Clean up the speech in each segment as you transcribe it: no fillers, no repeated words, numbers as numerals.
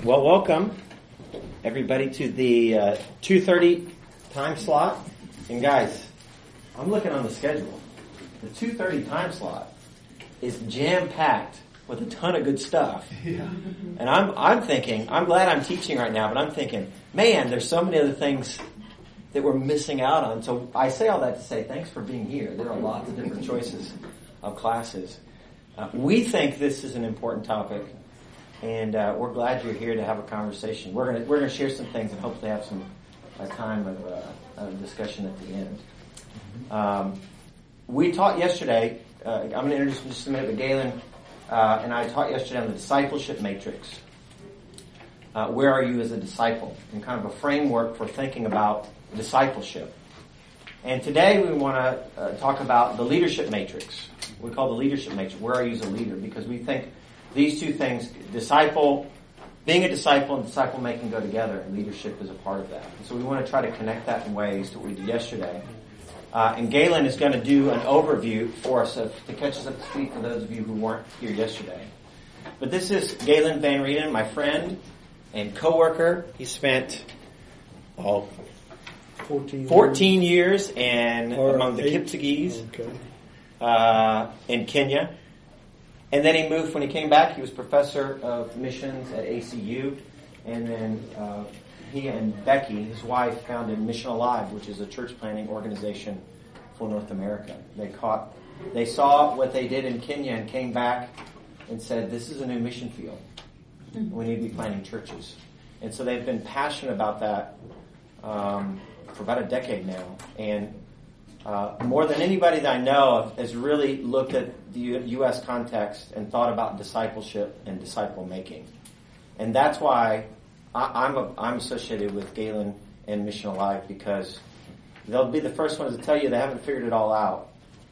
Well, welcome everybody to the 2:30 time slot. And guys, I'm looking on the schedule. The 2:30 time slot is jam-packed with a ton of good stuff. Yeah. And I'm thinking, I'm glad I'm teaching right now, but I'm thinking, man, there's so many other things that we're missing out on. So I say all that to say thanks for being here. There are lots of different choices of classes. We think this is an important topic, and we're glad you're here to have a conversation. We're gonna share some things and hopefully have some time of discussion at the end. We taught yesterday. I'm going to introduce in just a minute, but Galen and I taught yesterday on the discipleship matrix. Where are you as a disciple? And kind of a framework for thinking about discipleship. And today we want to talk about the leadership matrix. We call the leadership matrix. Where are you as a leader? Because we think these two things, being a disciple and disciple making go together, and leadership is a part of that. And so we want to try to connect that in ways to what we did yesterday. And Galen is going to do an overview for us to catch us up to speed for those of you who weren't here yesterday. But this is Galen Van Rieden, my friend and co-worker. He spent 14 years among the Kipsigis in Kenya. And then he moved, when he came back, he was professor of missions at ACU. And then he and Becky, his wife, founded Mission Alive, which is a church planting organization for North America. They saw what they did in Kenya and came back and said, this is a new mission field. We need to be planting churches. And so they've been passionate about that for about a decade now. And more than anybody that I know has really looked at the U.S. context and thought about discipleship and disciple making. And that's why I'm associated with Galen and Mission Alive, because they'll be the first ones to tell you they haven't figured it all out.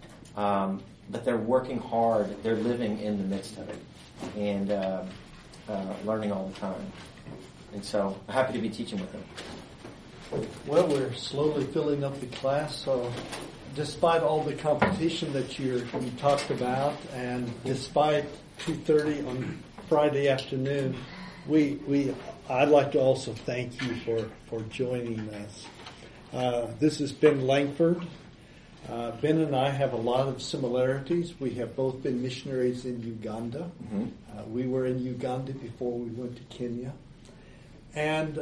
But they're working hard. They're living in the midst of it and learning all the time. And so I'm happy to be teaching with them. Well, we're slowly filling up the class, so despite all the competition that you talked about, and despite 2:30 on Friday afternoon, I'd like to also thank you for joining us. This is Ben Langford. Ben and I have a lot of similarities. We have both been missionaries in Uganda. Mm-hmm. We were in Uganda before we went to Kenya. And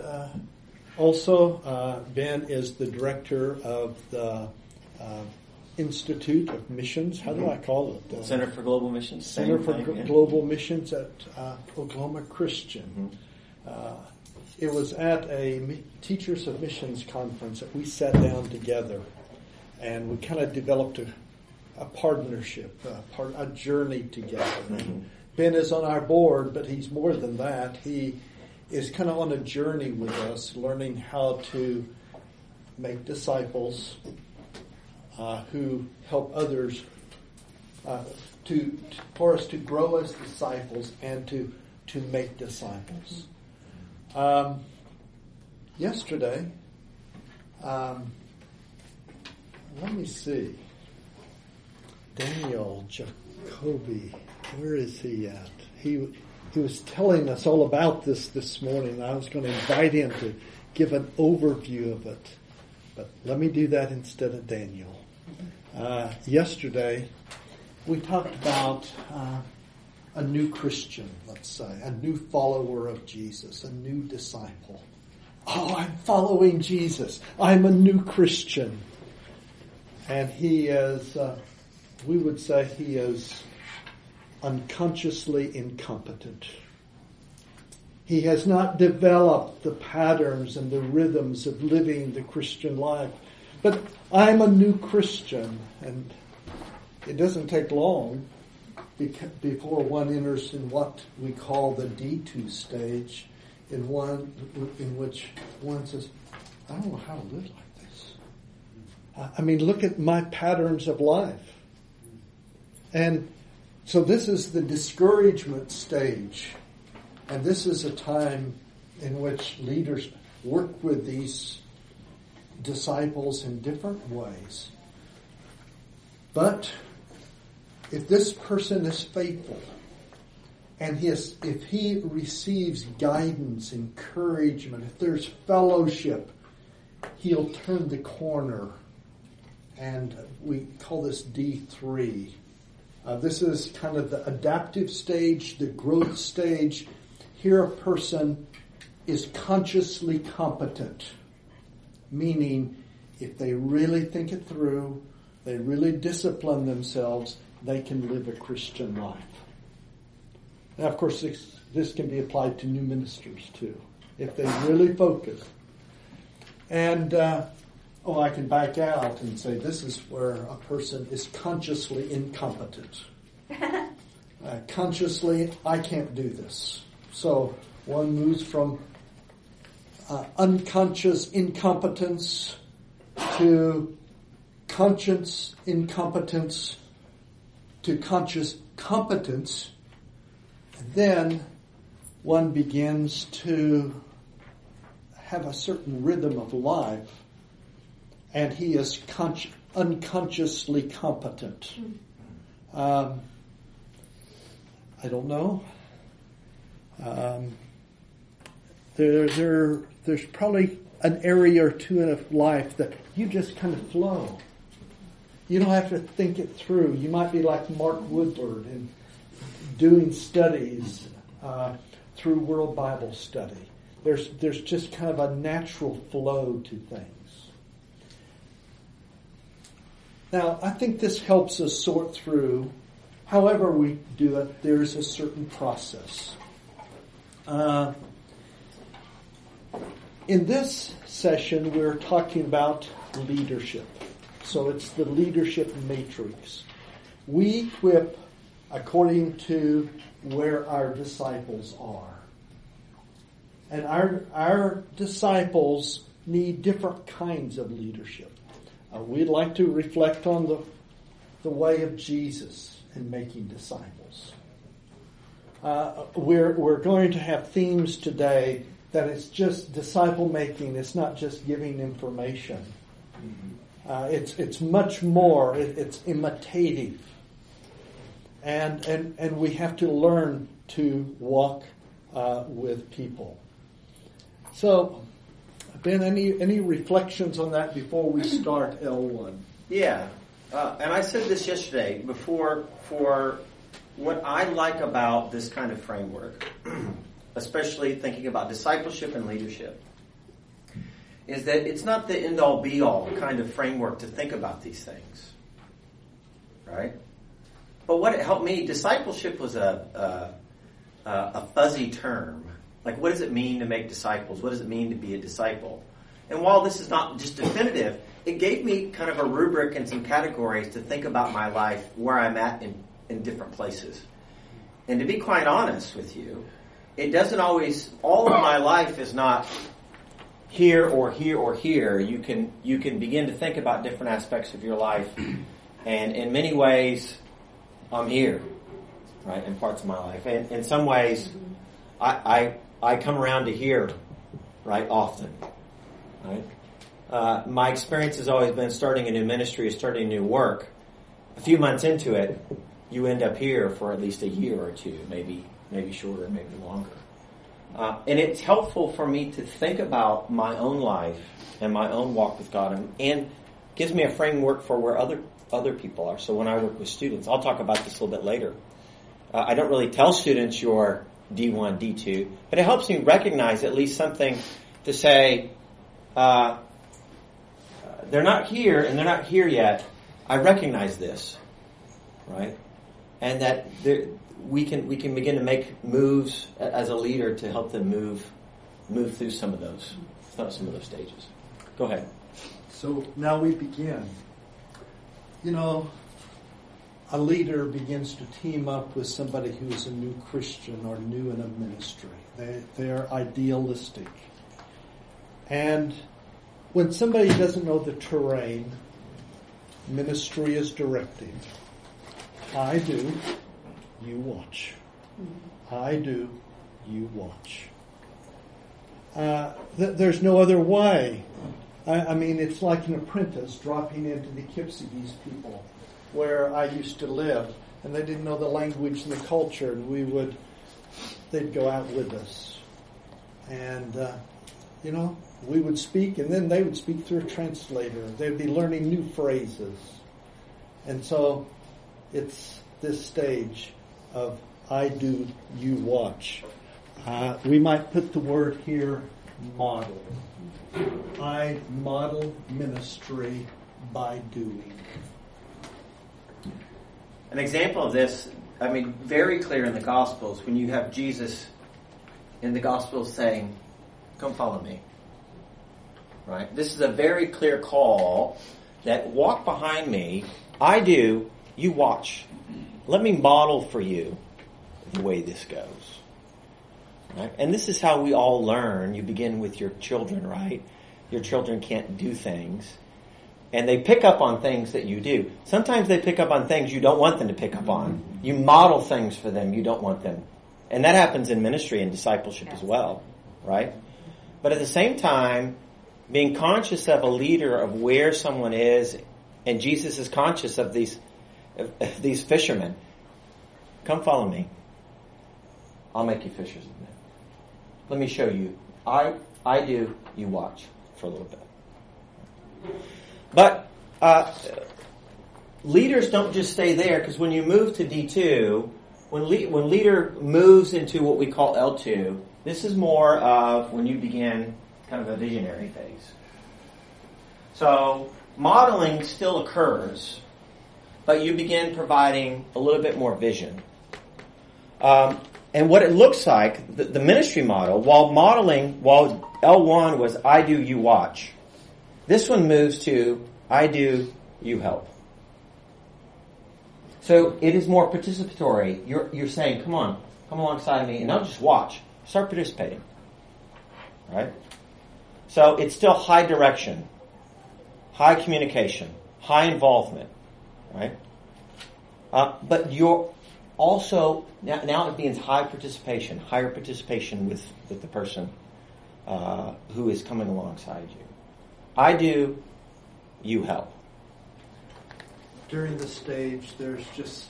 also, Ben is the director of the Institute of Missions. How do I call it? Center for Global Missions. Center for Global Missions at Oklahoma Christian. Mm-hmm. It was at a Teachers of Missions conference that we sat down together, and we kind of developed a partnership, a journey together. Mm-hmm. Ben is on our board, but he's more than that. He is kind of on a journey with us, learning how to make disciples who help others, for us to grow as disciples and to make disciples. Yesterday, let me see, Daniel Jacoby, where is he at? He was telling us all about this morning. I was going to invite him to give an overview of it, but let me do that instead of Daniel. Yesterday, we talked about a new Christian, let's say, a new follower of Jesus, a new disciple. Oh, I'm following Jesus. I'm a new Christian. And he is, we would say he is unconsciously incompetent. He has not developed the patterns and the rhythms of living the Christian life. But I'm a new Christian, and it doesn't take long before one enters in what we call the D2 stage, in which one says, I don't know how to live like this. I mean, look at my patterns of life. And so this is the discouragement stage. And this is a time in which leaders work with these disciples in different ways. But if this person is faithful And if he receives guidance, encouragement, if there's fellowship, he'll turn the corner. And we call this D3. This is kind of the adaptive stage, the growth stage. Here a person is consciously competent, meaning if they really think it through, they really discipline themselves, they can live a Christian life. Now, of course, this can be applied to new ministers too, if they really focus. And, I can back out and say this is where a person is consciously incompetent. Consciously, I can't do this. So one moves from unconscious incompetence to conscious incompetence to conscious competence. And then one begins to have a certain rhythm of life, and he is unconsciously competent. I don't know. There's probably an area or two in life that you just kind of flow. You don't have to think it through. You might be like Mark Woodward in doing studies through World Bible Study. There's just kind of a natural flow to things. Now, I think this helps us sort through, however we do it, there's a certain process. In this session, we're talking about leadership. So it's the leadership matrix. We equip according to where our disciples are. And our disciples need different kinds of leadership. We'd like to reflect on the way of Jesus in making disciples. We're going to have themes today that it's just disciple making. It's not just giving information. It's much more. It's imitative, and we have to learn to walk with people. So, Ben, any reflections on that before we start L1? Yeah, and I said this yesterday before. For what I like about this kind of framework, especially thinking about discipleship and leadership, is that it's not the end-all be-all kind of framework to think about these things, right? But what it helped me, discipleship was a fuzzy term. Like, what does it mean to make disciples? What does it mean to be a disciple? And while this is not just definitive, it gave me kind of a rubric and some categories to think about my life, where I'm at in different places. And to be quite honest with you, it doesn't always, all of my life is not here or here or here. You can begin to think about different aspects of your life, and in many ways, I'm here, right, in parts of my life. And in some ways, I come around to here, right, often, right? My experience has always been starting a new ministry, starting new work. A few months into it, you end up here for at least a year or two, maybe shorter, maybe longer. And it's helpful for me to think about my own life and my own walk with God, and gives me a framework for where other people are. So when I work with students, I'll talk about this a little bit later. I don't really tell students you're D1, D2, but it helps me recognize at least something to say, they're not here and they're not here yet. I recognize this, right? And that we can begin to make moves as a leader to help them move through some of those stages. Go ahead. So now we begin. A leader begins to team up with somebody who is a new Christian or new in a ministry. They are idealistic. And when somebody doesn't know the terrain, ministry is directive. I do, you watch. I do, you watch. There's no other way. I mean, it's like an apprentice dropping into the Kipsigis people, where I used to live, and they didn't know the language and the culture, and we would they'd go out with us. And, we would speak, and then they would speak through a translator. They'd be learning new phrases. And so it's this stage of I do, you watch. We might put the word here, model. I model ministry by doing. An example of this, very clear in the Gospels, when you have Jesus in the Gospels saying, come follow me. Right? This is a very clear call that walk behind me. I do, you watch. Let me model for you the way this goes. Right? And this is how we all learn. You begin with your children, right? Your children can't do things. And they pick up on things that you do. Sometimes they pick up on things you don't want them to pick up on. You model things for them you don't want them. And that happens in ministry and discipleship as well, right? But at the same time, being conscious of a leader, of where someone is, and Jesus is conscious of these fishermen. Come follow me. I'll make you fishers of men. Let me show you. I do, you watch for a little bit. But leaders don't just stay there, because when you move to D2, when leader moves into what we call L2, this is more of when you begin kind of a visionary phase. So modeling still occurs, but you begin providing a little bit more vision. And what it looks like, the ministry model, while L1 was I do, you watch, this one moves to I do, you help. So it is more participatory. You're saying, come on, come alongside me, and I'll just watch. Start participating. Right? So it's still high direction, high communication, high involvement. Right? But you're also, now it means higher participation with the person who is coming alongside you. I do, you help. During the stage, there's just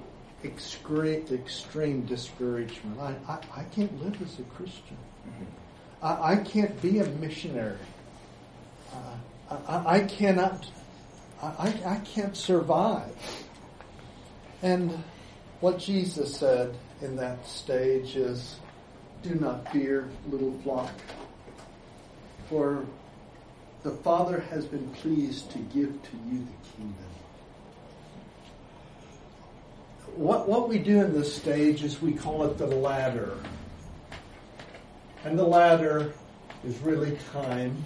extreme discouragement. I can't live as a Christian. Mm-hmm. I can't be a missionary. I cannot. I can't survive. And what Jesus said in that stage is, "Do not fear, little flock, for the Father has been pleased to give to you the kingdom." What we do in this stage is we call it the ladder. And the ladder is really time.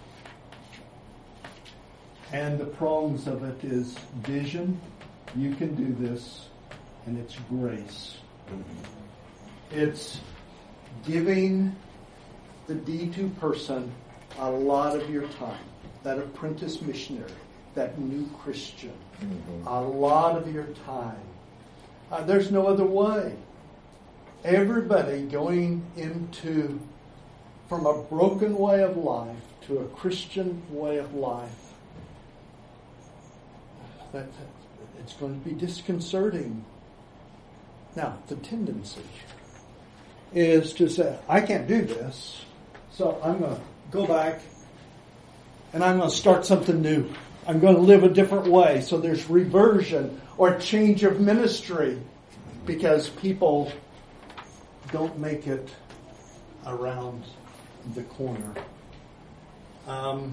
And the prongs of it is vision, you can do this, and it's grace. It's giving the D2 person a lot of your time, that apprentice missionary, that new Christian, a lot of your time. There's no other way. Everybody going from a broken way of life to a Christian way of life, it's going to be disconcerting. Now, the tendency is to say, I can't do this, so I'm going to go back and I'm going to start something new. I'm going to live a different way. So there's reversion or change of ministry because people don't make it around the corner. Let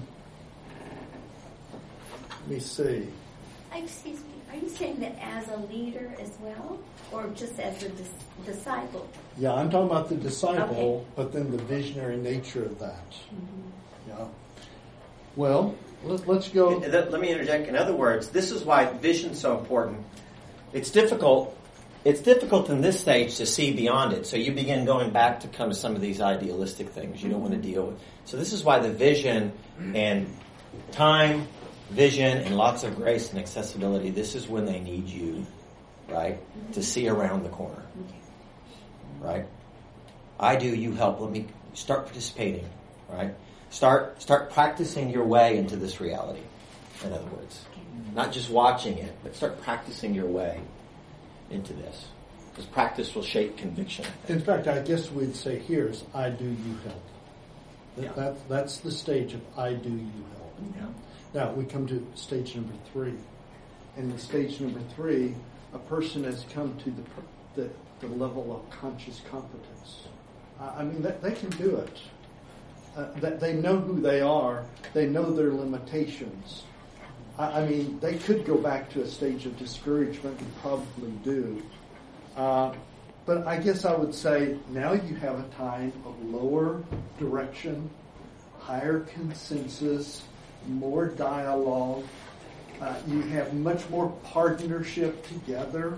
me see. Excuse me, are you saying that as a leader as well, or just as a disciple? Yeah, I'm talking about the disciple, okay. But then the visionary nature of that. Mm-hmm. Yeah. Well, let's go. Let me interject. In other words, this is why vision is so important. It's difficult. It's difficult in this stage to see beyond it. So you begin going back to kind of some of these idealistic things you don't want to deal with. So this is why the vision and time, vision, and lots of grace and accessibility, this is when they need you, right, to see around the corner. Right? I do, you help. Let me start participating, right? Start practicing your way into this reality, in other words. Not just watching it, but start practicing your way into this. Because practice will shape conviction. In fact, I guess we'd say here is I do, you help. Yeah. That's the stage of I do, you help. Yeah. Now we come to stage number 3. And in stage number 3, a person has come to the level of conscious competence. I mean, they can do it. They know who they are. They know their limitations. I mean, they could go back to a stage of discouragement and probably do. But I guess I would say now you have a time of lower direction, higher consensus, more dialogue. You have much more partnership together.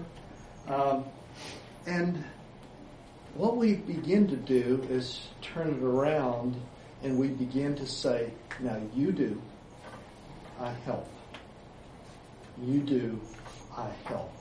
And what we begin to do is turn it around and we begin to say, now you do, I help. You do, I help.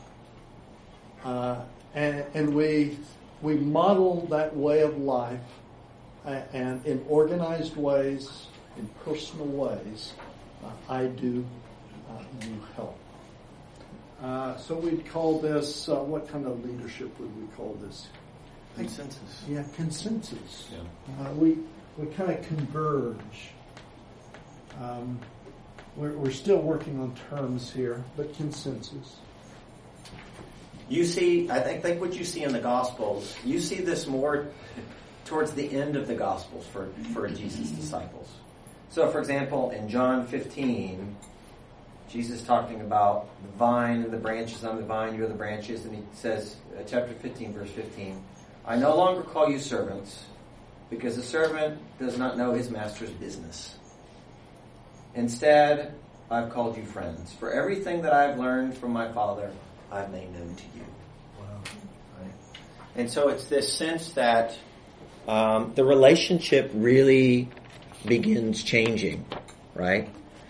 And we model that way of life and in organized ways, in personal ways, I do, you help. So we'd call this, what kind of leadership would we call this? Consensus. Yeah, consensus. Yeah. We kind of converge. We're still working on terms here, but consensus. You see, I think what you see in the Gospels, you see this more towards the end of the Gospels for Jesus' disciples. So, for example, in John 15, Jesus talking about the vine and the branches. I'm the vine, you're the branches. And he says, chapter 15, verse 15, I no longer call you servants, because the servant does not know his master's business. Instead, I've called you friends. For everything that I've learned from my Father, I've made known to you. Wow. Right? And so it's this sense that the relationship really begins changing, right?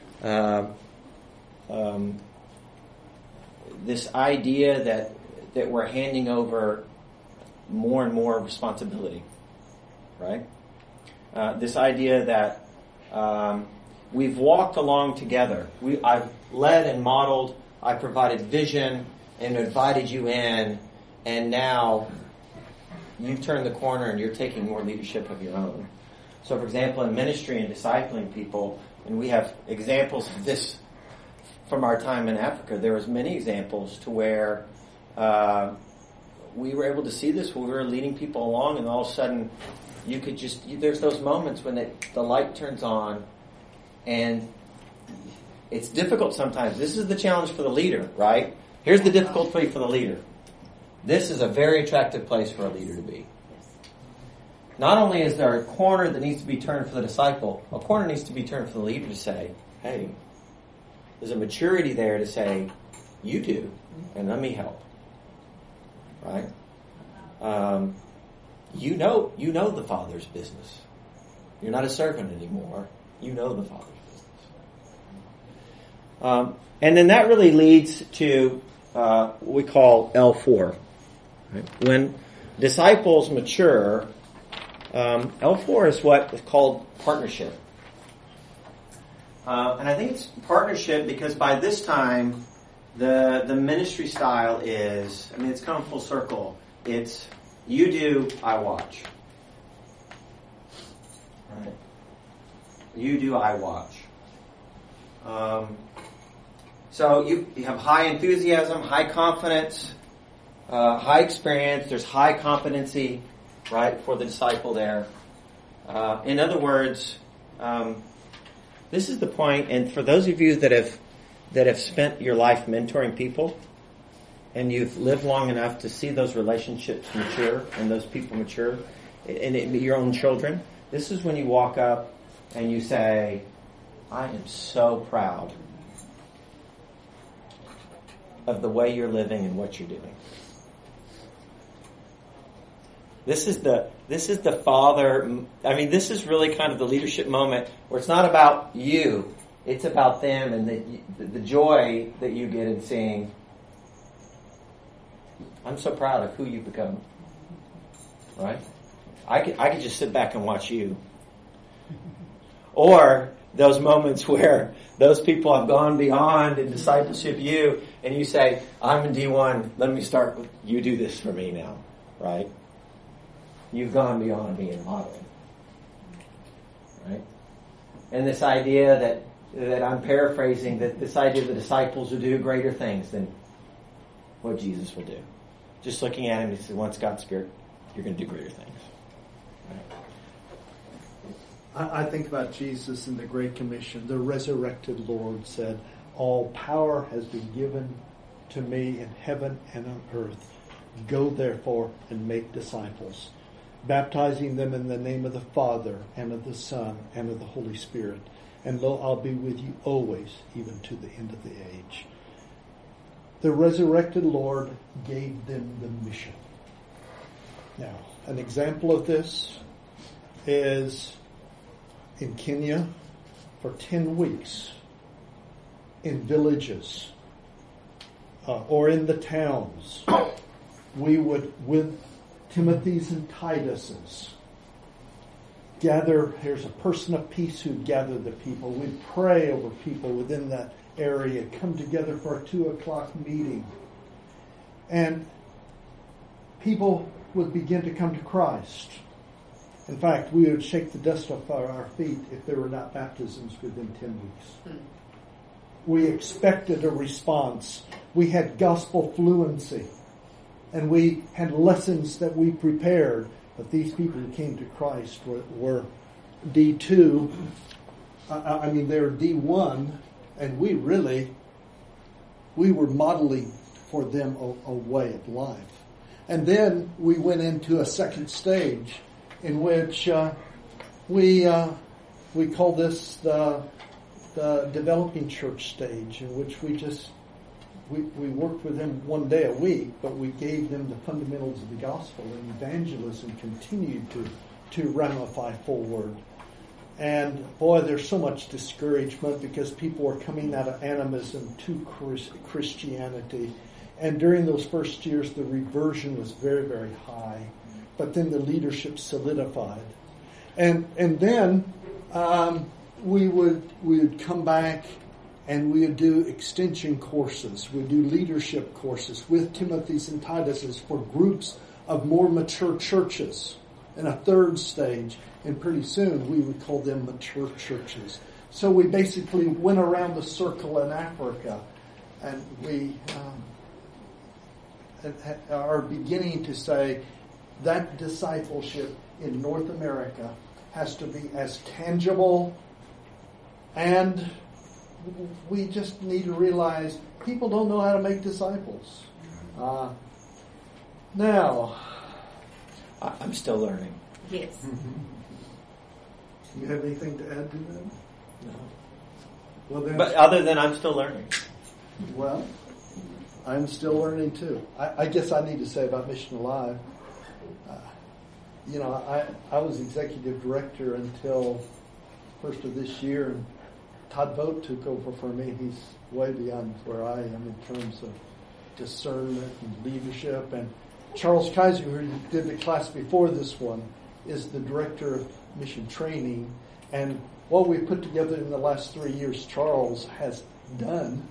This idea that we're handing over more and more responsibility, right? This idea that we've walked along together. I've led and modeled. I provided vision and invited you in, and now you've turned the corner and you're taking more leadership of your own. So, for example, in ministry and discipling people, and we have examples of this from our time in Africa, there was many examples to where we were able to see this when we were leading people along, and all of a sudden you could there's those moments when the light turns on, and it's difficult sometimes. This is the challenge for the leader, right? Here's the difficulty for the leader. This is a very attractive place for a leader to be. Not only is there a corner that needs to be turned for the disciple, a corner needs to be turned for the leader to say, hey, there's a maturity there to say, you do, and let me help. Right? You know the Father's business. You're not a servant anymore. You know the Father's business. And then that really leads to what we call L4. Right? When disciples mature, L4 is what is called partnership. And I think it's partnership because by this time, the ministry style is, it's come full circle. It's you do, I watch. Right? You do, I watch. So you have high enthusiasm, high confidence, high experience. There's high competency, right, for the disciple there. In other words, this is the point, and for those of you that have spent your life mentoring people, and you've lived long enough to see those relationships mature and those people mature, and your own children, this is when you walk up and you say, I am so proud of the way you're living and what you're doing. This is the father. This is really kind of the leadership moment where it's not about you, it's about them and the joy that you get in seeing, I'm so proud of who you've become. Right? I could just sit back and watch you. Or those moments where those people have gone beyond in discipleship you, and you say, I'm in D1, let me start with, you do this for me now, right? You've gone beyond being modeling, right? And this idea that I'm paraphrasing, that this idea the disciples will do greater things than what Jesus will do. Just looking at him, he said, once God's Spirit, you're going to do greater things. I think about Jesus in the Great Commission. The resurrected Lord said, all power has been given to me in heaven and on earth. Go therefore and make disciples, baptizing them in the name of the Father and of the Son and of the Holy Spirit. And lo, I'll be with you always, even to the end of the age. The resurrected Lord gave them the mission. Now, an example of this is in Kenya for 10 weeks in villages or in the towns. We would, with Timothy's and Titus's, gather, here's a person of peace who'd gather the people. We'd pray over people within that area, come together for a 2:00 meeting. And people would begin to come to Christ. In fact, we would shake the dust off our feet if there were not baptisms within 10 weeks. We expected a response. We had gospel fluency. And we had lessons that we prepared. But these people who came to Christ were D2. They were D1. And we were modeling for them a way of life. And then we went into a second stage in which we call this the developing church stage, in which we worked with them one day a week, but we gave them the fundamentals of the gospel, and evangelism continued to ramify forward. And boy, there's so much discouragement because people were coming out of animism to Christianity. And during those first years, the reversion was very, very high. But then the leadership solidified. And then we would come back and we would do extension courses. We'd do leadership courses with Timothy's and Titus's for groups of more mature churches. In a third stage, and pretty soon we would call them mature churches. So we basically went around the circle in Africa, and we are beginning to say that discipleship in North America has to be as tangible, and we just need to realize people don't know how to make disciples. Now, I'm still learning. Yes. You have anything to add to that? No. Well, then, But other than I'm still learning. well, I'm still learning too. I guess I need to say about Mission Alive. I was executive director until first of this year, and Todd Vogt took over for me. He's way beyond where I am in terms of discernment and leadership. And Charles Kaiser, who did the class before this one, is the director of mission training. And what we put together in the last 3 years, Charles has done.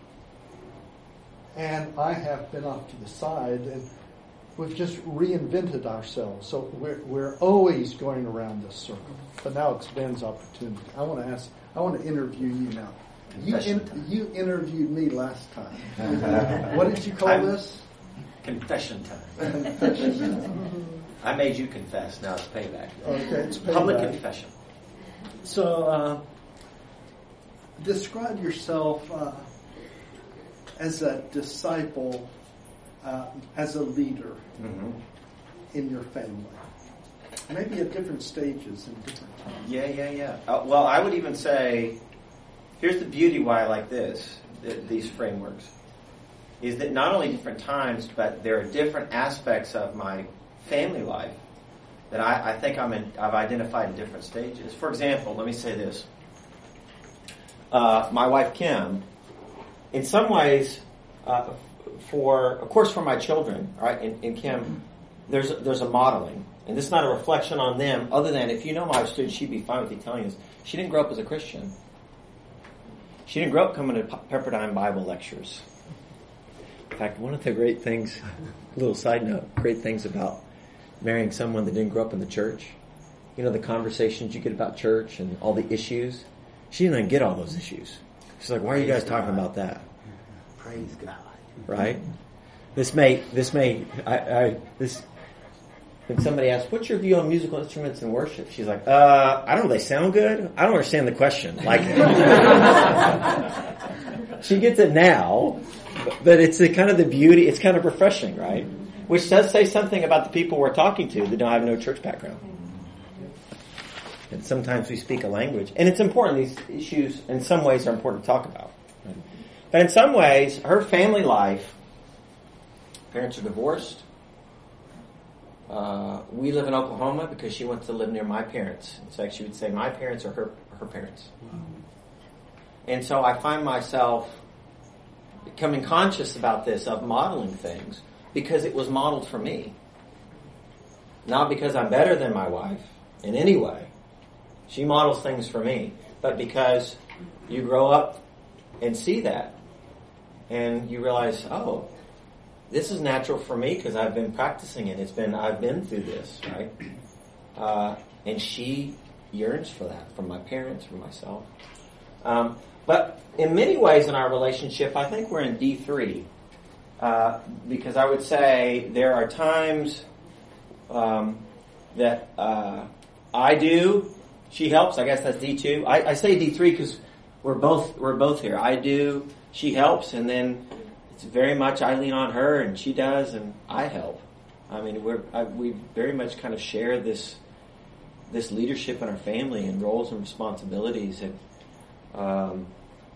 And I have been off to the side, and we've just reinvented ourselves. So we're always going around this circle. But now it's Ben's opportunity. I want to interview you now. You interviewed me last time. What did you call this? Confession time. I made you confess. Now it's payback. Okay, it's payback. Public confession. So, describe yourself as a disciple, as a leader in your family. Maybe at different stages and different times. Yeah. Well, I would even say, here's the beauty why I like these frameworks, is that not only different times, but there are different aspects of my family life that I think I've identified in different stages. For example, let me say this. My wife, Kim, in some ways, of course for my children, right, in Kim, there's a modeling. And this is not a reflection on them, other than if you know my student, she'd be fine with you telling us. She didn't grow up as a Christian. She didn't grow up coming to Pepperdine Bible lectures. In fact, one of the great things, little side note, great things about marrying someone that didn't grow up in the church, you know, the conversations you get about church and all the issues. She didn't even get all those issues. She's like, why are you guys talking about that? Praise God. Right? When somebody asks, what's your view on musical instruments in worship? She's like, I don't know, they sound good? I don't understand the question. Like, she gets it now, but it's kind of the beauty, it's kind of refreshing, right? Which does say something about the people we're talking to that don't have no church background. And sometimes we speak a language. And it's important, these issues in some ways are important to talk about. Right? But in some ways, her family life, parents are divorced. We live in Oklahoma because she wants to live near my parents. In fact, she would say my parents are her parents. Wow. And so I find myself becoming conscious about this, of modeling things, because it was modeled for me. Not because I'm better than my wife in any way. She models things for me. But because you grow up and see that, and you realize, oh, this is natural for me because I've been practicing it. I've been through this, right? And she yearns for that from my parents, from myself. But in many ways in our relationship, I think we're in D3. Because I would say there are times that I do, she helps. I guess that's D2. I say D3 because we're both here. I do, she helps, and then it's very much I lean on her and she does and I help. I mean, we very much kind of share this leadership in our family and roles and responsibilities and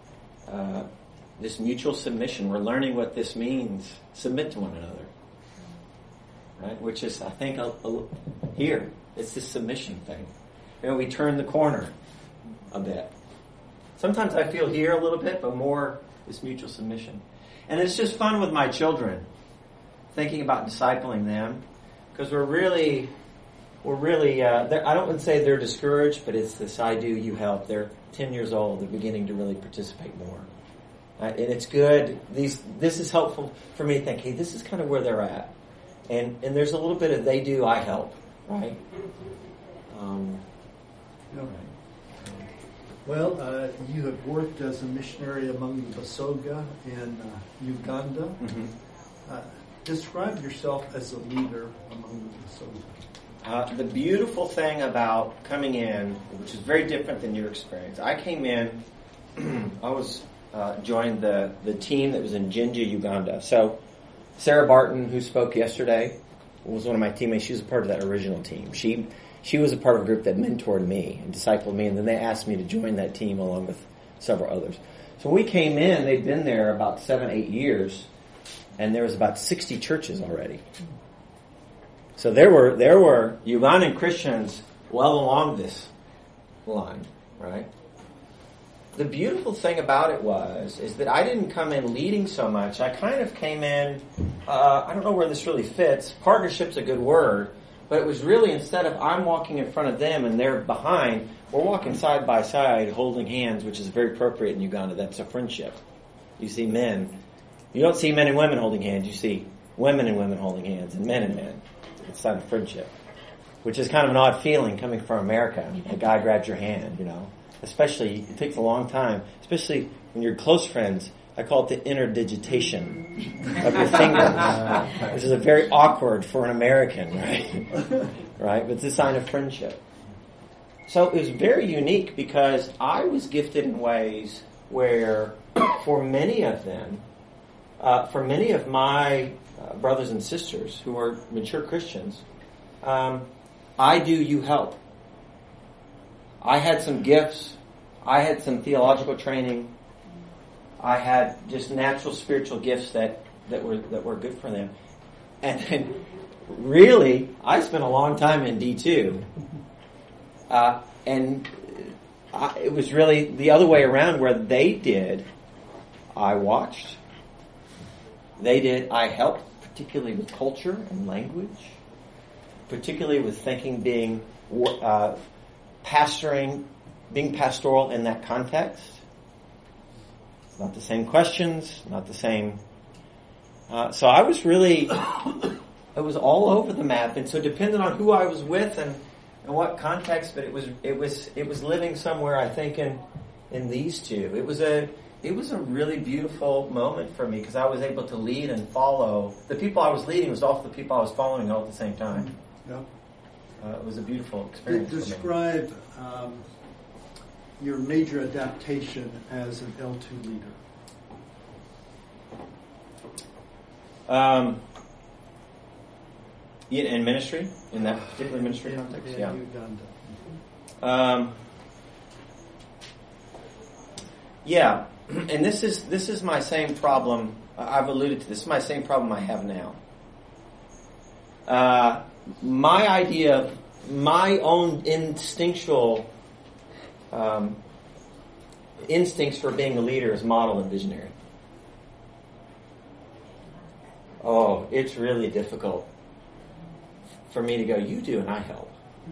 this mutual submission. We're learning what this means. Submit to one another, right? Which is, I think, here it's this submission thing. You know, we turn the corner a bit. Sometimes I feel here a little bit, but more this mutual submission. And it's just fun with my children, thinking about discipling them, because we're really, I don't say they're discouraged, but it's this I do, you help. They're 10 years old. They're beginning to really participate more. And it's good. This is helpful for me to think, hey, this is kind of where they're at. And there's a little bit of they do, I help, right? Well, you have worked as a missionary among the Basoga in Uganda. Mm-hmm. Describe yourself as a leader among the Basoga. The beautiful thing about coming in, which is very different than your experience, I came in, joined the team that was in Jinja, Uganda. So Sarah Barton, who spoke yesterday, was one of my teammates. She was a part of that original team. She was a part of a group that mentored me and discipled me, and then they asked me to join that team along with several others. So when we came in, they'd been there about 7-8 years, and there was about 60 churches already. So there were Ugandan Christians well along this line, right? The beautiful thing about it is that I didn't come in leading so much. I kind of came in, I don't know where this really fits. Partnership's a good word. But it was really, instead of I'm walking in front of them and they're behind, we're walking side by side holding hands, which is very appropriate in Uganda. That's a friendship. You see men. You don't see men and women holding hands. You see women and women holding hands and men. It's not a friendship. Which is kind of an odd feeling coming from America. A guy grabs your hand, you know. Especially, it takes a long time. Especially when you're close friends. I call it the interdigitation of your fingers, which is a very awkward for an American, right? Right? But it's a sign of friendship. So it was very unique because I was gifted in ways where, for many of them, for many of my brothers and sisters who are mature Christians, I do, you help. I had some gifts. I had some theological training. I had just natural spiritual gifts that were good for them. And then really, I spent a long time in D2. It was really the other way around where they did, I watched. They did, I helped, particularly with culture and language. particularly with thinking being pastoring, being pastoral in that context. It's not the same questions, not the same. So I was really, it was all over the map, and so depending on who I was with and what context, but it was living somewhere, I think, in these two. It was a really beautiful moment for me because I was able to lead and follow. The people I was leading was also the people I was following all at the same time. Yeah. It was a beautiful experience. Describe your major adaptation as an L2 leader. In ministry, in that particular ministry context, in Uganda. Yeah, and this is my same problem. I've alluded to this. This is my same problem I have now. My idea of my own instinctual instincts for being a leader is model and visionary. Oh, it's really difficult for me to go, you do and I help.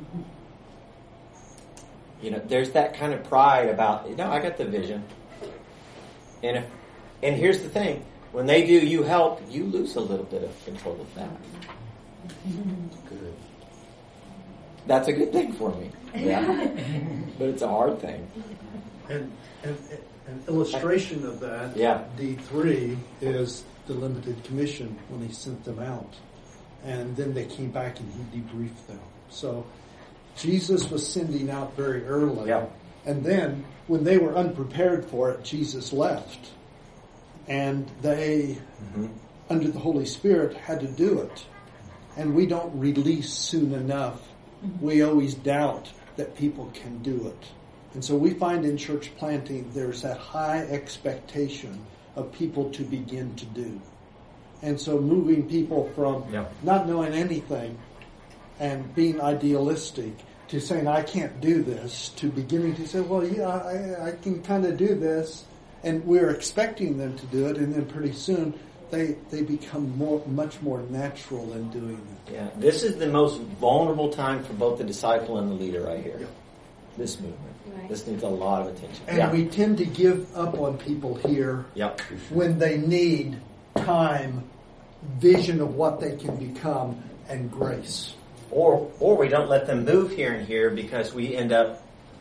There's that kind of pride about, I got the vision. And here's the thing, when they do, you help, you lose a little bit of control of that. Good. That's a good thing for me. Yeah. But it's a hard thing. And an illustration of that, D3, is the limited commission when he sent them out. And then they came back and he debriefed them. So Jesus was sending out very early. Yeah. And then when they were unprepared for it, Jesus left. And they, under the Holy Spirit, had to do it. And we don't release soon enough. We always doubt that people can do it. And so we find in church planting there's that high expectation of people to begin to do. And so moving people from not knowing anything and being idealistic to saying, I can't do this, to beginning to say, well, yeah, I can kind of do this. And we're expecting them to do it, and then pretty soon they become much more natural in doing it. Yeah, this is the most vulnerable time for both the disciple and the leader right here. Yeah. This movement. Right. This needs a lot of attention. And we tend to give up on people here when they need time, vision of what they can become, and grace. Or we don't let them move here and here because we end up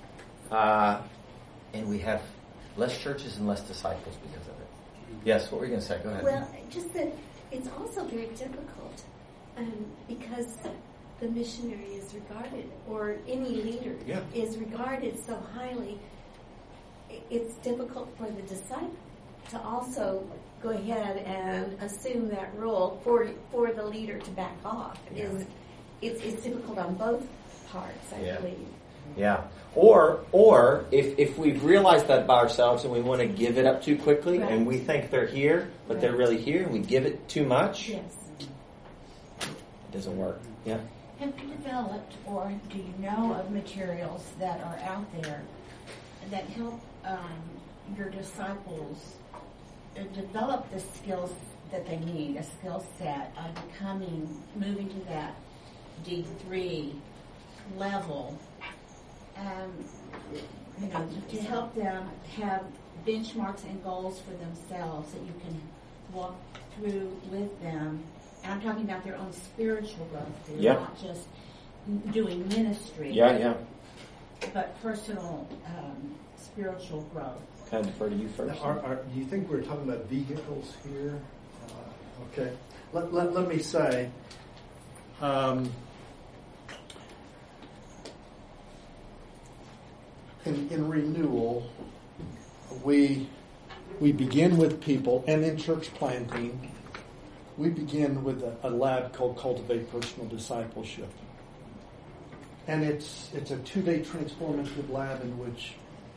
and we have less churches and less disciples because of it. Yes, what were you going to say? Go ahead. Well, just that it's also very difficult because the missionary is regarded, or any leader is regarded so highly. It's difficult for the disciple to also go ahead and assume that role for the leader to back off. Yeah. It's difficult on both parts, I believe. Yeah. Or if we've realized that by ourselves and we want to give it up too quickly and we think they're here, but they're really here, and we give it too much, it doesn't work. Yeah. Have you developed, or do you know of materials that are out there that help your disciples develop the skills that they need, a skill set of moving to that D3 level, to help them have benchmarks and goals for themselves that you can walk through with them? And I'm talking about their own spiritual growth. They're not just doing ministry. But personal spiritual growth. Can I defer to you first? Do you think we're talking about vehicles here? Okay. Let me say, in renewal, we begin with people, and in church planting, we begin with a lab called Cultivate Personal Discipleship. And it's a 2-day transformative lab in which,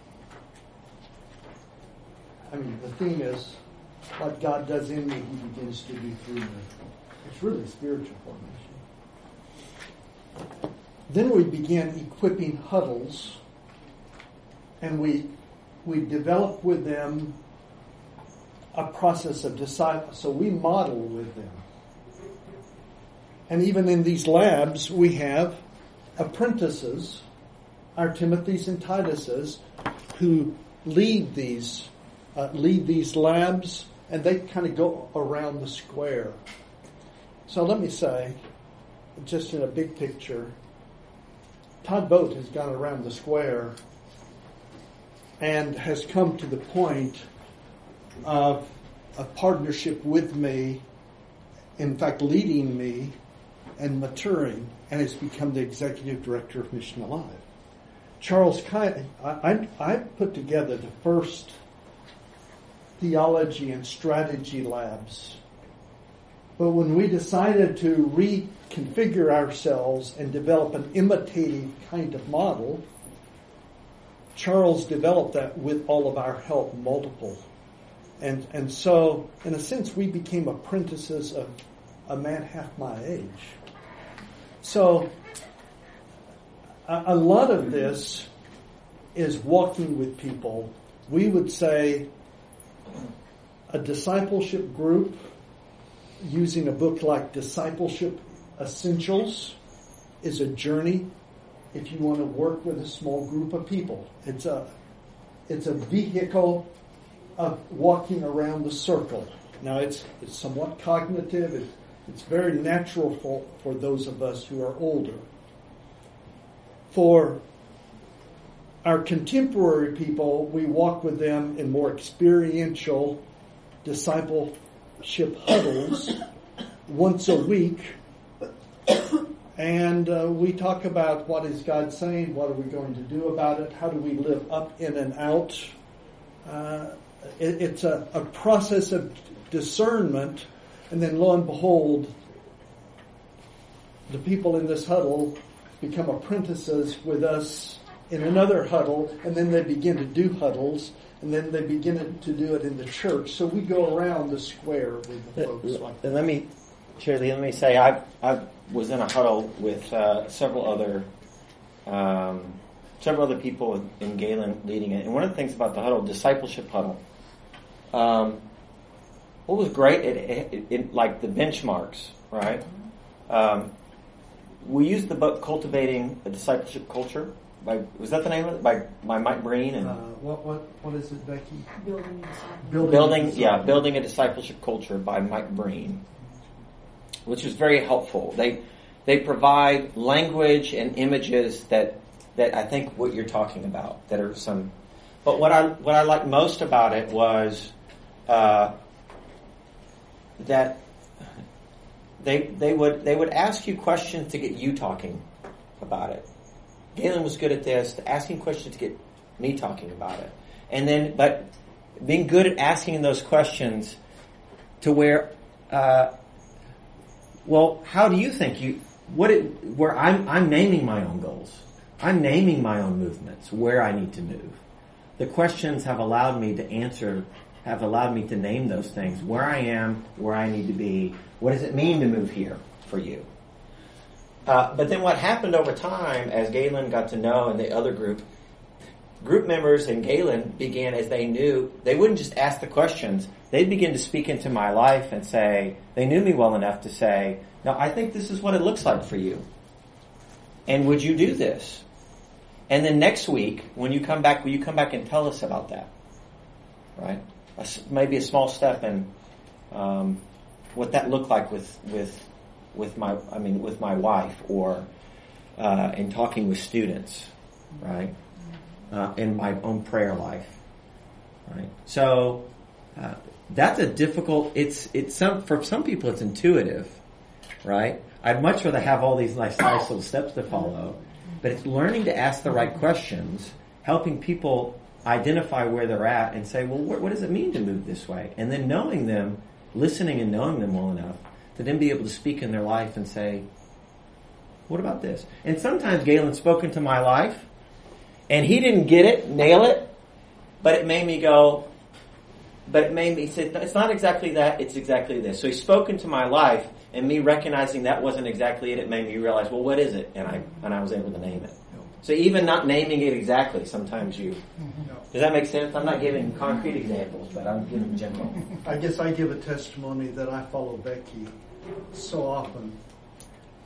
the theme is, what God does in me, He begins to do through me. It's really spiritual formation. Then we begin equipping huddles, and we develop with them a process of disciple. So we model with them. And even in these labs, we have apprentices, our Timothys and Tituses, who lead these labs, and they kind of go around the square. So let me say, just in a big picture, Todd Boat has gone around the square and has come to the point of a partnership with me, in fact leading me and maturing, and has become the executive director of Mission Alive. Charles Kine, I put together the first theology and strategy labs. But when we decided to reconfigure ourselves and develop an imitative kind of model, Charles developed that with all of our help, multiple. And so, in a sense, we became apprentices of a man half my age. So, a lot of this is walking with people. We would say a discipleship group, using a book like Discipleship Essentials, is a journey if you want to work with a small group of people. It's a vehicle of walking around the circle. Now it's somewhat cognitive. It's very natural for those of us who are older. For our contemporary people, we walk with them in more experiential discipleship huddles once a week, and we talk about what is God saying, what are we going to do about it, how do we live up in and out. It's a process of discernment, and then lo and behold, the people in this huddle become apprentices with us in another huddle, and then they begin to do huddles, and then they begin to do it in the church. So we go around the square with the folks. And let me say, I was in a huddle with several other people in Galen leading it. And one of the things about the huddle, discipleship huddle, what was great, it like the benchmarks, right? We used the book "Cultivating a Discipleship Culture." Was that the name of it? By Mike Breen and what is it, Becky? Building a Discipleship Culture by Mike Breen, which was very helpful. They provide language and images that I think what you're talking about, that are some. But what I liked most about it was that they would ask you questions to get you talking about it. Galen was good at this, asking questions to get me talking about it. And then, but being good at asking those questions to where, how do you think where I'm naming my own goals. I'm naming my own movements, where I need to move. The questions have allowed me to answer, have allowed me to name those things, where I am, where I need to be. What does it mean to move here for you? But then what happened over time, as Galen got to know and the other group members and Galen began, as they knew, they wouldn't just ask the questions. They'd begin to speak into my life and say, they knew me well enough to say, now I think this is what it looks like for you. And would you do this? And then next week, when you come back, will you come back and tell us about that? Right? Maybe a small step in what that looked like with my wife, or in talking with students, right? In my own prayer life, right? So that's a difficult. For some people it's intuitive, right? I'd much rather have all these nice little steps to follow, but it's learning to ask the right questions, helping people identify where they're at, and say, well, what does it mean to move this way? And then knowing them, listening and knowing them well enough to then be able to speak in their life and say, what about this? And sometimes Galen spoke into my life, and he didn't get it, nail it, but it made me go, he said, it's not exactly that, it's exactly this. So he spoke into my life, and me recognizing that wasn't exactly it made me realize, well, what is it? And I was able to name it. So even not naming it exactly, sometimes does that make sense? I'm not giving concrete examples, but I'm giving general. I guess I give a testimony that I follow Becky so often.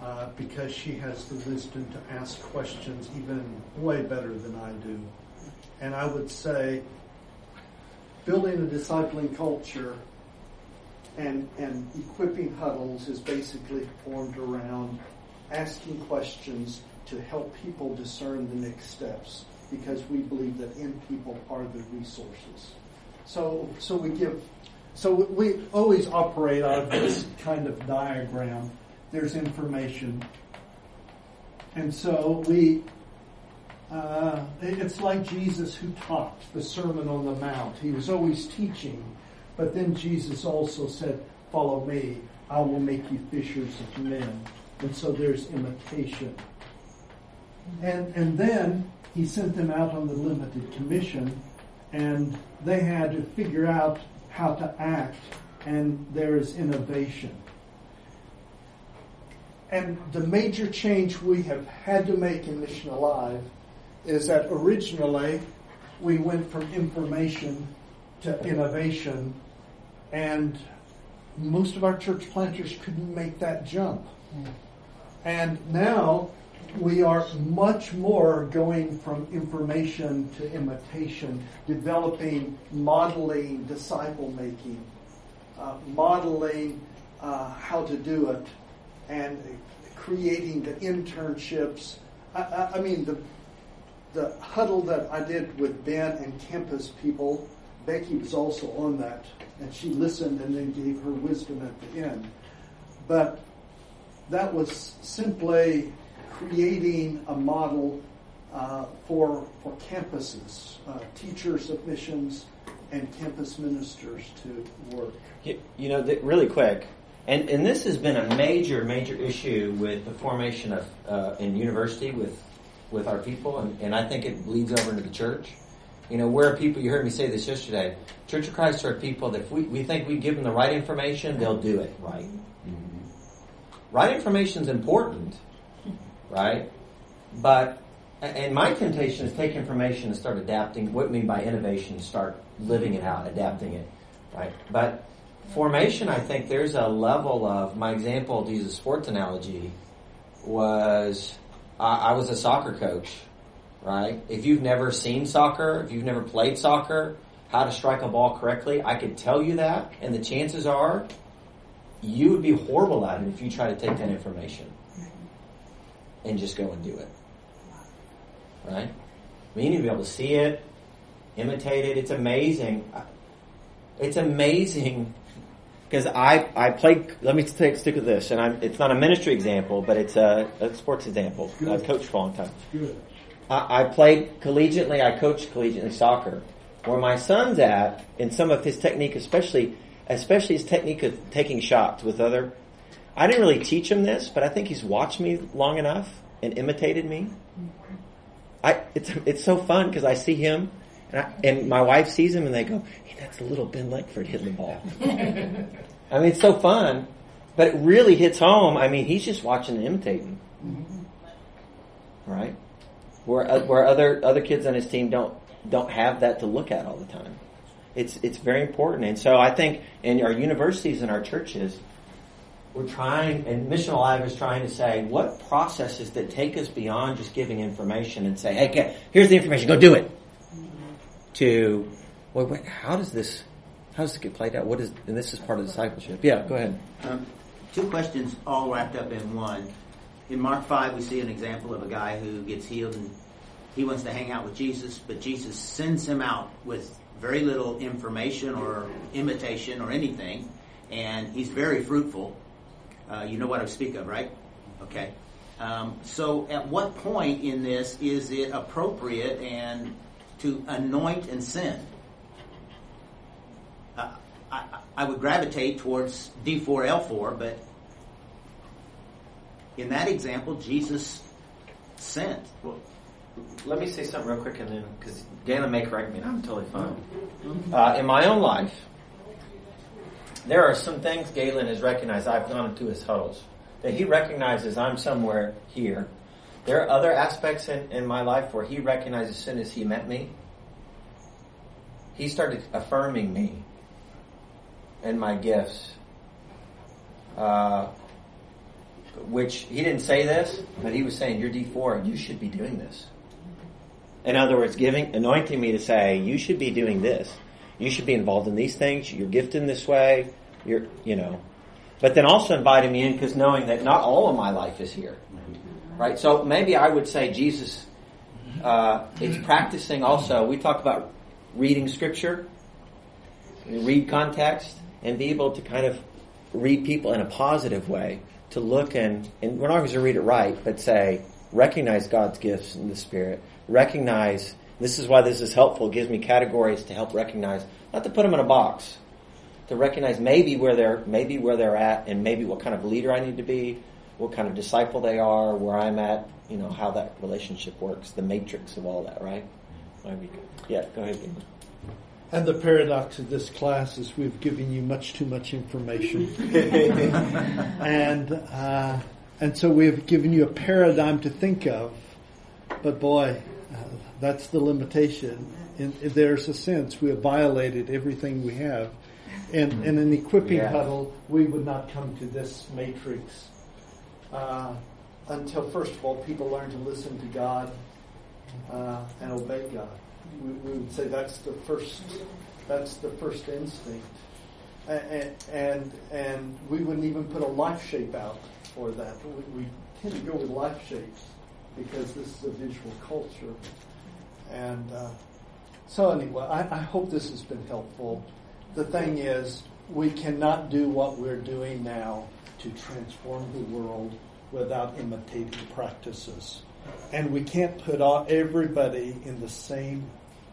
because she has the wisdom to ask questions even way better than I do. And I would say building a discipling culture and equipping huddles is basically formed around asking questions to help people discern the next steps, because we believe that in people are the resources. So we always operate out of this kind of diagram. There's information. And so it's like Jesus who taught the Sermon on the Mount. He was always teaching, but then Jesus also said, "Follow me, I will make you fishers of men." And so there's imitation. And then he sent them out on the limited commission, and they had to figure out how to act, and there is innovation. And the major change we have had to make in Mission Alive is that originally we went from information to innovation, and most of our church planters couldn't make that jump. And now we are much more going from information to imitation, developing, modeling, disciple making, modeling how to do it, and creating the internships. I mean, the huddle that I did with Ben and campus people, Becky was also on that, and she listened and then gave her wisdom at the end. But that was simply creating a model for campuses, teachers of missions and campus ministers to work. You know, really quick, and this has been a major issue with the formation of in university with our people, and I think it bleeds over into the church. You know, we're people, you heard me say this yesterday, Church of Christ are people that if we think we give them the right information, they'll do it right. Mm-hmm. Right information is important, right? But, and my temptation is take information and start adapting. What I mean by innovation, start living it out, adapting it, right? But formation, I think there's a level of, my example, to use a sports analogy, was I was a soccer coach, right? If you've never seen soccer, if you've never played soccer, how to strike a ball correctly, I could tell you that, and the chances are you would be horrible at it if you try to take that information and just go and do it. Right? I mean, you need to be able to see it, imitate it. It's amazing. It's amazing because I played. Let me stick with this, and it's not a ministry example, but it's a sports example. I've coached for a long time. Good. I played collegiately. I coached collegiately soccer. Where my son's at, in some of his technique, especially his technique of taking shots with other. I didn't really teach him this, but I think he's watched me long enough and imitated me. It's so fun because I see him, and my wife sees him, and they go, "Hey, that's a little Ben Langford hitting the ball." I mean, it's so fun, but it really hits home. I mean, he's just watching and imitating, right? Where other kids on his team don't have that to look at all the time. It's very important, and so I think in our universities and our churches, we're trying, and Mission Alive is trying to say, what processes that take us beyond just giving information and say, "Hey, here's the information, go do it." To, wait, how does this get played out? And this is part of discipleship. Yeah, go ahead. Two questions all wrapped up in one. In Mark 5, we see an example of a guy who gets healed and he wants to hang out with Jesus, but Jesus sends him out with very little information or imitation or anything, and he's very fruitful. You know what I speak of, right? Okay. So at what point in this is it appropriate and to anoint and send? I would gravitate towards D4, L4, but in that example, Jesus sent. Well, let me say something real quick, and then, because Galen may correct me, and I'm totally fine. In my own life, there are some things Galen has recognized. I've gone to his huddles that he recognizes I'm somewhere here. There are other aspects in my life where he recognized as soon as he met me, he started affirming me and my gifts. which he didn't say this, but he was saying, you're D4, you should be doing this. In other words, anointing me to say, you should be doing this. You should be involved in these things. You're gifted in this way. But then also inviting me in because knowing that not all of my life is here. Right? So maybe I would say Jesus, it's practicing also. We talk about reading Scripture, read context, and be able to kind of read people in a positive way. To look and we're not going to read it right, but say, recognize God's gifts in the Spirit. Recognize, this is why this is helpful. It gives me categories to help recognize, not to put them in a box, to recognize maybe where they're at, and maybe what kind of leader I need to be, what kind of disciple they are, where I'm at, how that relationship works, the matrix of all that, right? Yeah, go ahead, Gabe. And the paradox of this class is we've given you much too much information. And so we've given you a paradigm to think of. But boy, that's the limitation. There's a sense we have violated everything we have. And in an equipping huddle, we would not come to this matrix until, first of all, people learn to listen to God and obey God. We would say that's the first instinct, and we wouldn't even put a life shape out for that. We tend to go with life shapes because this is a visual culture, and so anyway, I hope this has been helpful. The thing is, we cannot do what we're doing now to transform the world without imitating practices, and we can't put everybody in the same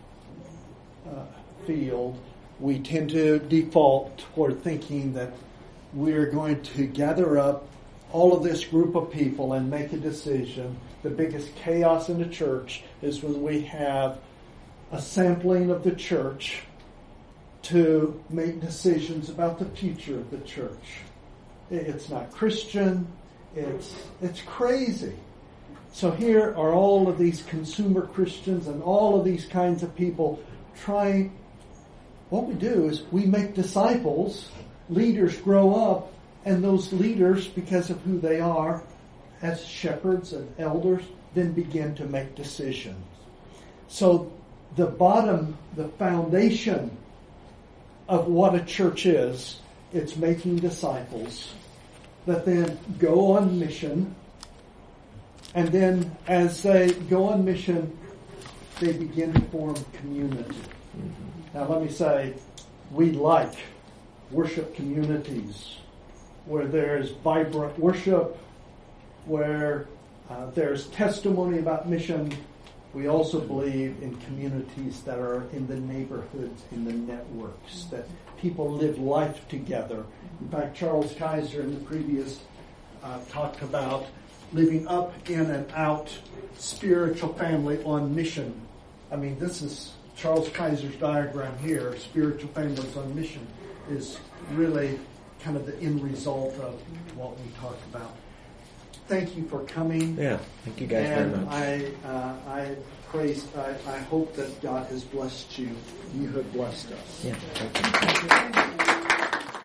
field. We tend to default toward thinking that we're going to gather up all of this group of people and make a decision. The biggest chaos in the church is when we have a sampling of the church to make decisions about the future of the church. It's not Christian. It's crazy. So here are all of these consumer Christians and all of these kinds of people trying. What we do is we make disciples, leaders grow up, and those leaders, because of who they are as shepherds and elders, then begin to make decisions. So the foundation of what a church is, it's making disciples that then go on mission, and then as they go on mission, they begin to form community. Now let me say, we like worship communities where there's vibrant worship, where there's testimony about mission. We also believe in communities that are in the neighborhoods, in the networks, that people live life together. In fact, Charles Kaiser in the previous talked about living up, in, and out, spiritual family on mission. I mean, this is Charles Kaiser's diagram here. Spiritual families on mission is really kind of the end result of what we talked about. Thank you for coming. Yeah, thank you guys very much. I hope that God has blessed you. You have blessed us. Yeah, thank you.